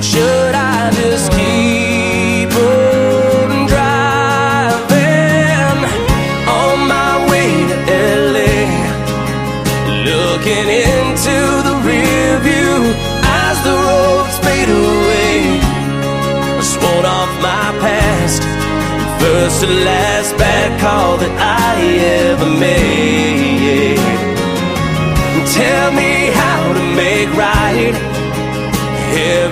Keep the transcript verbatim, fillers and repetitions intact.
should I just keep on driving on my way to L A, looking into the rear view as the roads fade away? I sworn off my past, first and last bad call that I ever made. Tell me how to make right every